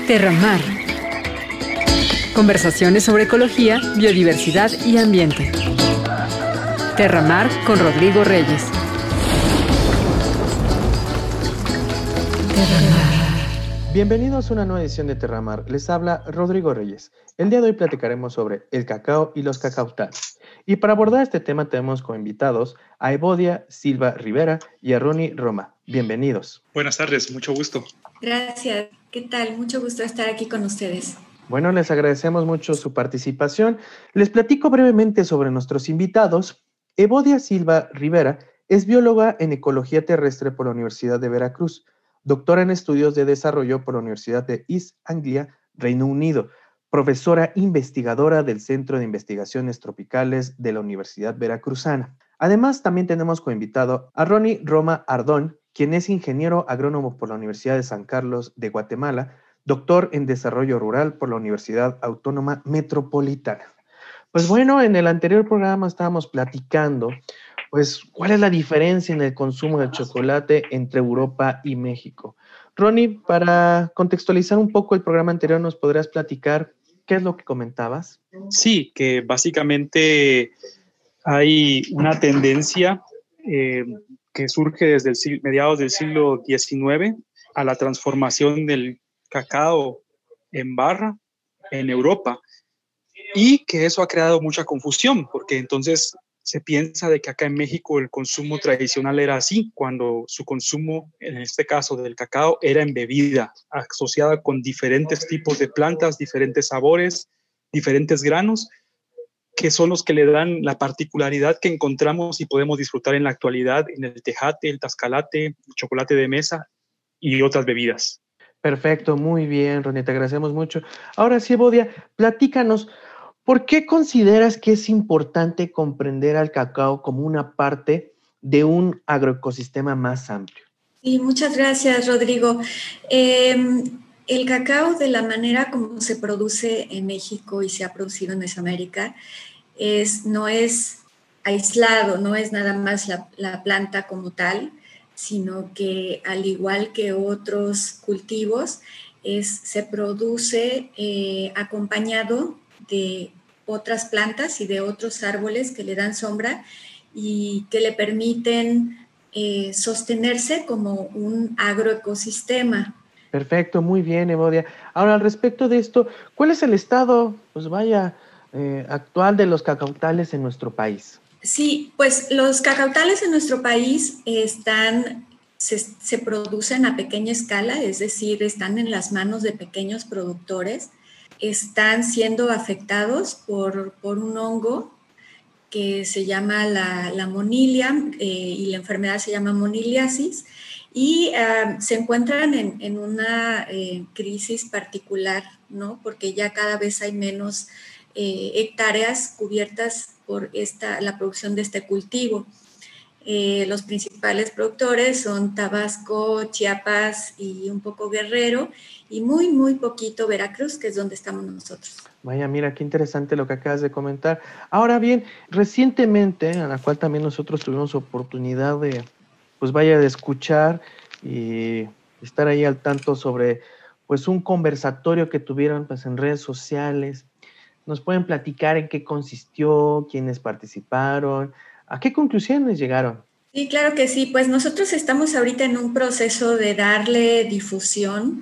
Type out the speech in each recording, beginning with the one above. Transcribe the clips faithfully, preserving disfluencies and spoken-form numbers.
Terramar. Conversaciones sobre ecología, biodiversidad y ambiente. Terramar con Rodrigo Reyes. Terramar. Bienvenidos a una nueva edición de Terramar. Les habla Rodrigo Reyes. El día de hoy platicaremos sobre el cacao y los cacautales. Y para abordar este tema tenemos como invitados a Evodia Silva Rivera y a Ronnie Roma. Bienvenidos. Buenas tardes, mucho gusto. Gracias. ¿Qué tal? Mucho gusto estar aquí con ustedes. Bueno, les agradecemos mucho su participación. Les platico brevemente sobre nuestros invitados. Evodia Silva Rivera es bióloga en ecología terrestre por la Universidad de Veracruz, doctora en estudios de desarrollo por la Universidad de East Anglia, Reino Unido, profesora investigadora del Centro de Investigaciones Tropicales de la Universidad Veracruzana. Además, también tenemos como invitado a Ronnie Roma Ardón, quien es ingeniero agrónomo por la Universidad de San Carlos de Guatemala, doctor en desarrollo rural por la Universidad Autónoma Metropolitana. Pues bueno, en el anterior programa estábamos platicando, pues, cuál es la diferencia en el consumo de chocolate entre Europa y México. Ronnie, para contextualizar un poco el programa anterior, ¿nos podrías platicar qué es lo que comentabas? Sí, que básicamente hay una tendencia eh, que surge desde el siglo, mediados del siglo diecinueve a la transformación del cacao en barra en Europa, y que eso ha creado mucha confusión, porque entonces se piensa de que acá en México el consumo tradicional era así, cuando su consumo, en este caso del cacao, era en bebida, asociada con diferentes tipos de plantas, diferentes sabores, diferentes granos, que son los que le dan la particularidad que encontramos y podemos disfrutar en la actualidad en el tejate, el tascalate, el chocolate de mesa y otras bebidas. Perfecto, muy bien, Ronnie, te agradecemos mucho. Ahora sí, Evodia, platícanos, ¿por qué consideras que es importante comprender al cacao como una parte de un agroecosistema más amplio? Sí, muchas gracias, Rodrigo. Eh, el cacao, de la manera como se produce en México y se ha producido en Mesoamérica, es, no es aislado, no es nada más la, la planta como tal, sino que al igual que otros cultivos, es, se produce eh, acompañado de otras plantas y de otros árboles que le dan sombra y que le permiten eh, sostenerse como un agroecosistema. Perfecto, muy bien, Evodia. Ahora, al respecto de esto, ¿cuál es el estado, pues vaya, eh, actual de los cacautales en nuestro país? Sí, pues los cacautales en nuestro país están, se, se producen a pequeña escala, es decir, están en las manos de pequeños productores, están siendo afectados por, por un hongo que se llama la, la monilia eh, y la enfermedad se llama moniliasis y uh, se encuentran en, en una eh, crisis particular, ¿no? Porque ya cada vez hay menos eh, hectáreas cubiertas por esta, la producción de este cultivo. Eh, los principales productores son Tabasco, Chiapas y un poco Guerrero y muy, muy poquito Veracruz, que es donde estamos nosotros. Vaya, mira, qué interesante lo que acabas de comentar. Ahora bien, recientemente, a la cual también nosotros tuvimos oportunidad de, pues vaya, de escuchar y estar ahí al tanto sobre, pues, un conversatorio que tuvieron, pues, en redes sociales. ¿Nos pueden platicar en qué consistió, quiénes participaron, a qué conclusiones llegaron? Sí, claro que sí. Pues nosotros estamos ahorita en un proceso de darle difusión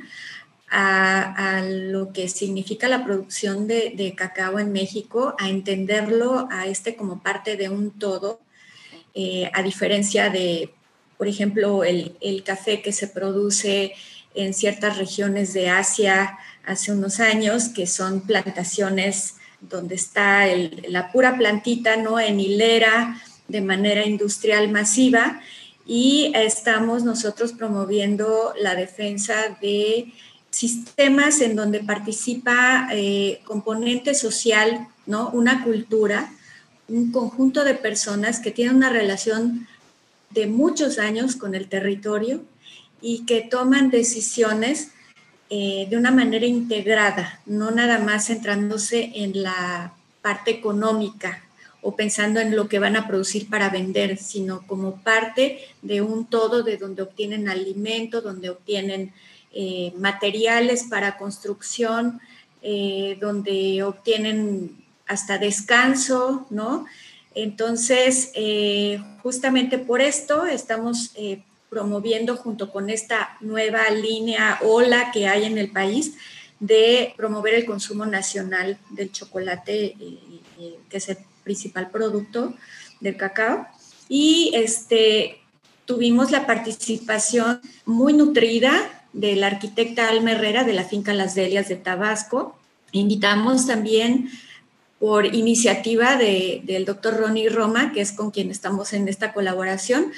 A, a lo que significa la producción de, de cacao en México, a entenderlo a este como parte de un todo, eh, a diferencia de, por ejemplo, el, el café que se produce en ciertas regiones de Asia hace unos años, que son plantaciones donde está el, la pura plantita, ¿no? En hilera, de manera industrial masiva, y estamos nosotros promoviendo la defensa de sistemas en donde participa eh, componente social, ¿no? Una cultura, un conjunto de personas que tienen una relación de muchos años con el territorio y que toman decisiones eh, de una manera integrada, no nada más centrándose en la parte económica o pensando en lo que van a producir para vender, sino como parte de un todo de donde obtienen alimento, donde obtienen eh, materiales para construcción, eh, donde obtienen hasta descanso, ¿no? Entonces, eh, justamente por esto estamos eh, promoviendo junto con esta nueva línea ola que hay en el país de promover el consumo nacional del chocolate, eh, eh, que es el principal producto del cacao. Y este, tuvimos la participación muy nutrida de la arquitecta Alma Herrera de la finca Las Delias de Tabasco. Invitamos también por iniciativa de, del doctor Ronnie Roma, que es con quien estamos en esta colaboración,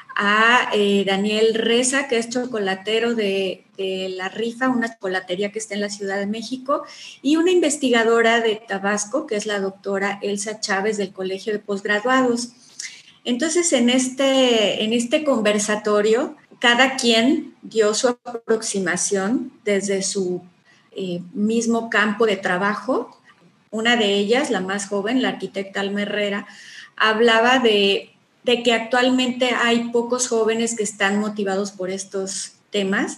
a eh, Daniel Reza, que es chocolatero de, de La Rifa, una chocolatería que está en la Ciudad de México, y una investigadora de Tabasco, que es la doctora Elsa Chávez del Colegio de Postgraduados. Entonces, en este, en este conversatorio, cada quien dio su aproximación desde su eh, mismo campo de trabajo. Una de ellas, la más joven, la arquitecta Alma Herrera, hablaba de, de que actualmente hay pocos jóvenes que están motivados por estos temas,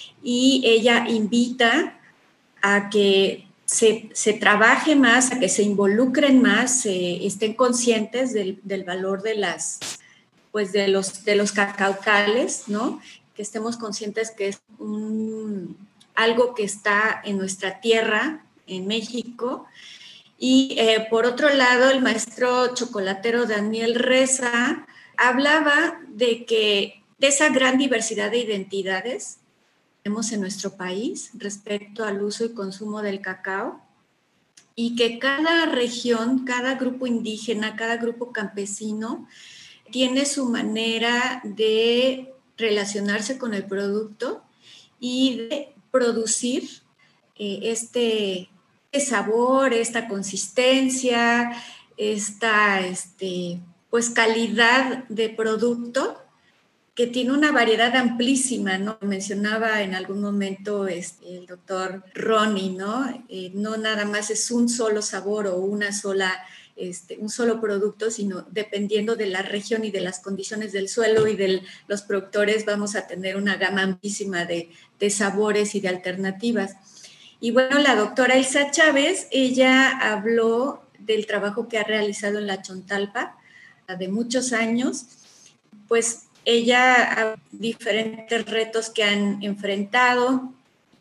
y ella invita a que se, se trabaje más, a que se involucren más, se estén conscientes del, del valor de, las, pues de, los, de los cacaucales, ¿no? Que estemos conscientes que es un, algo que está en nuestra tierra, en México. Y eh, por otro lado, el maestro chocolatero Daniel Reza hablaba de que de esa gran diversidad de identidades que tenemos en nuestro país respecto al uso y consumo del cacao, y que cada región, cada grupo indígena, cada grupo campesino tiene su manera de relacionarse con el producto y de producir eh, este sabor, esta consistencia, esta este, pues calidad de producto que tiene una variedad amplísima, ¿no? Mencionaba en algún momento este, el doctor Ronnie, ¿no? Eh, no nada más es un solo sabor o una sola, este, un solo producto, sino dependiendo de la región y de las condiciones del suelo y de los productores, vamos a tener una gama amplísima de, de sabores y de alternativas. Y bueno, la doctora Elsa Chávez, ella habló del trabajo que ha realizado en la Chontalpa de muchos años, pues ella, diferentes retos que han enfrentado,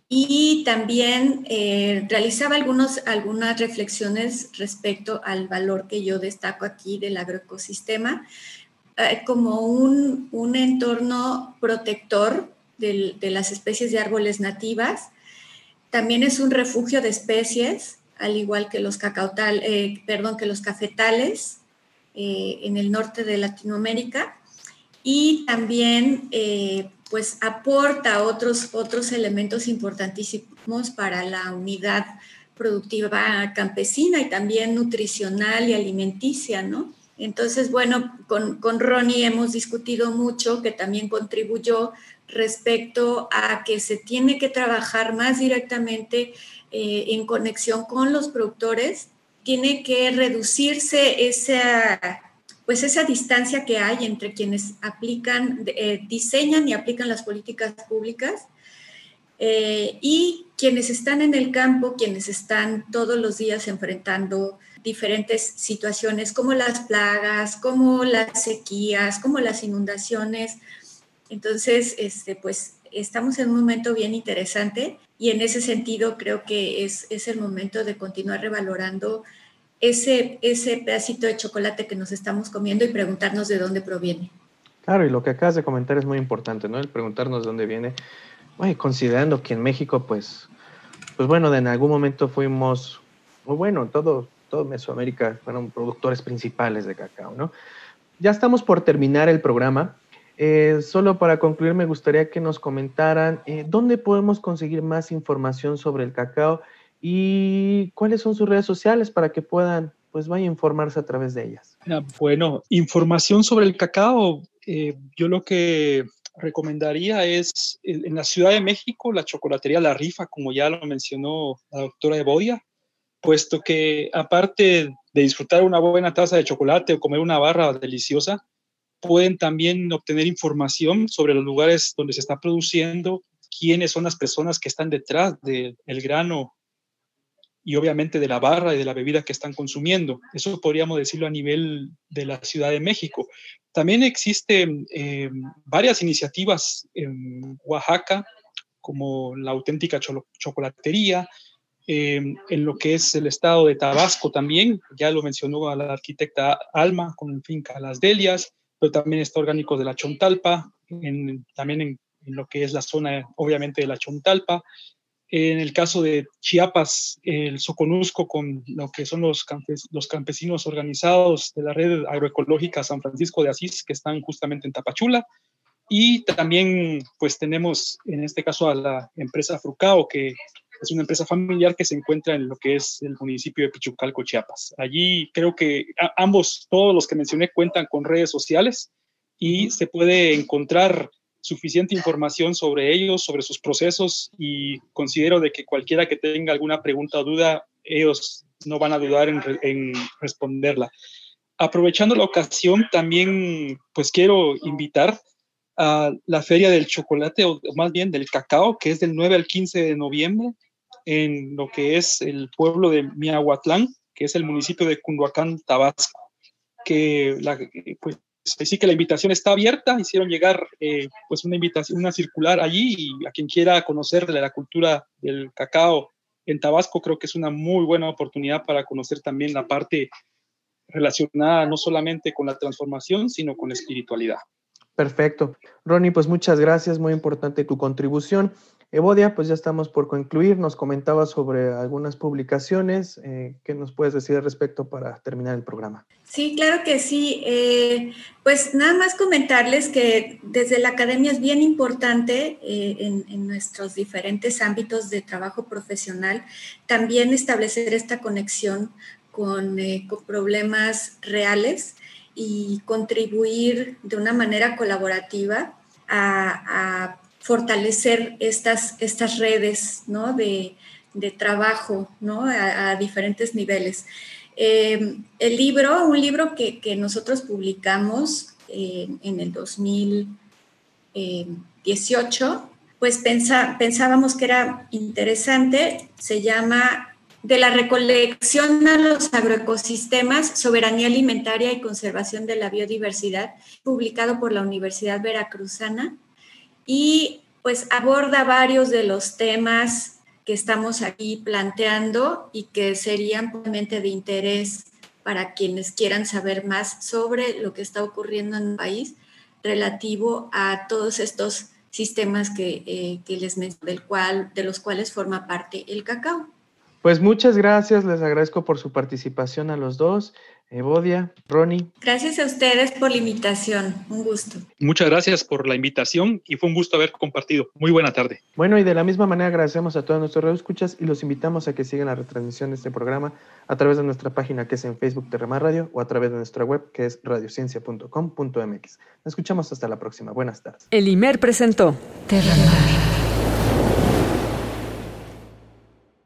y también eh, realizaba algunos, algunas reflexiones respecto al valor que yo destaco aquí del agroecosistema, eh, como un, un entorno protector del, de las especies de árboles nativas. También es un refugio de especies, al igual que los, cacautal, eh, perdón, que los cafetales eh, en el norte de Latinoamérica, y también eh, pues aporta otros, otros elementos importantísimos para la unidad productiva campesina y también nutricional y alimenticia, ¿no? Entonces, bueno, con, con Ronnie hemos discutido mucho, que también contribuyó respecto a que se tiene que trabajar más directamente eh, en conexión con los productores, tiene que reducirse esa, pues esa distancia que hay entre quienes aplican, eh, diseñan y aplican las políticas públicas eh, y quienes están en el campo, quienes están todos los días enfrentando diferentes situaciones como las plagas, como las sequías, como las inundaciones. Entonces, este, pues estamos en un momento bien interesante, y en ese sentido creo que es, es el momento de continuar revalorando ese, ese pedacito de chocolate que nos estamos comiendo y preguntarnos de dónde proviene. Claro, y lo que acabas de comentar es muy importante, ¿no? El preguntarnos de dónde viene. Oye, considerando que en México, pues, pues bueno, en algún momento fuimos, muy bueno, todo, todo Mesoamérica fueron productores principales de cacao, ¿no? Ya estamos por terminar el programa. Eh, solo para concluir, me gustaría que nos comentaran eh, dónde podemos conseguir más información sobre el cacao y cuáles son sus redes sociales para que puedan, pues, vayan a informarse a través de ellas. Bueno, información sobre el cacao, eh, yo lo que recomendaría es en la Ciudad de México, la chocolatería La Rifa, como ya lo mencionó la doctora Evodia, puesto que aparte de disfrutar una buena taza de chocolate o comer una barra deliciosa, pueden también obtener información sobre los lugares donde se está produciendo, quiénes son las personas que están detrás del grano y obviamente de la barra y de la bebida que están consumiendo. Eso podríamos decirlo a nivel de la Ciudad de México. También existen eh, varias iniciativas en Oaxaca, como la auténtica Cho- chocolatería, eh, en lo que es el estado de Tabasco también, ya lo mencionó a la arquitecta Alma con Finca Las Delias, pero también está Orgánicos de la Chontalpa, en, también en, en lo que es la zona obviamente de la Chontalpa. En el caso de Chiapas, el Soconusco con lo que son los, campes, los campesinos organizados de la red agroecológica San Francisco de Asís, que están justamente en Tapachula. Y también pues tenemos en este caso a la empresa Frucao, que es una empresa familiar que se encuentra en lo que es el municipio de Pichucalco, Chiapas. Allí creo que a, ambos, todos los que mencioné, cuentan con redes sociales y se puede encontrar suficiente información sobre ellos, sobre sus procesos, y considero de que cualquiera que tenga alguna pregunta o duda, ellos no van a dudar en, en responderla. Aprovechando la ocasión, también pues quiero invitar a la Feria del Chocolate, o más bien del Cacao, que es del nueve al quince de noviembre, en lo que es el pueblo de Miahuatlán, que es el municipio de Cunduacán, Tabasco, que la, pues sí que la invitación está abierta. Hicieron llegar eh, pues una invitación, una circular allí, y a quien quiera conocer de la cultura del cacao en Tabasco, creo que es una muy buena oportunidad para conocer también la parte relacionada no solamente con la transformación, sino con la espiritualidad. Perfecto. Ronnie, pues muchas gracias, muy importante tu contribución. Evodia, pues ya estamos por concluir. Nos comentabas sobre algunas publicaciones. Eh, ¿Qué nos puedes decir al respecto para terminar el programa? Sí, claro que sí. Eh, pues nada más comentarles que desde la academia es bien importante eh, en, en nuestros diferentes ámbitos de trabajo profesional también establecer esta conexión con, eh, con problemas reales y contribuir de una manera colaborativa a, a fortalecer estas, estas redes, ¿no? de, de trabajo, ¿no? a, a diferentes niveles. Eh, el libro, un libro que, que nosotros publicamos eh, en el dos mil dieciocho, pues pensa, pensábamos que era interesante, se llama De la recolección a los agroecosistemas, soberanía alimentaria y conservación de la biodiversidad, publicado por la Universidad Veracruzana, y pues aborda varios de los temas que estamos aquí planteando y que serían probablemente de interés para quienes quieran saber más sobre lo que está ocurriendo en el país relativo a todos estos sistemas que, eh, que les mencioné, del cual, de los cuales forma parte el cacao. Pues muchas gracias, les agradezco por su participación a los dos. Evodia, Ronnie. Gracias a ustedes por la invitación, un gusto. Muchas gracias por la invitación y fue un gusto haber compartido. Muy buena tarde. Bueno, y de la misma manera agradecemos a todos nuestros radioescuchas y los invitamos a que sigan la retransmisión de este programa a través de nuestra página, que es en Facebook Terramar Radio, o a través de nuestra web, que es radiociencia punto com punto m x. Nos escuchamos hasta la próxima. Buenas tardes. El I M E R presentó Terramar.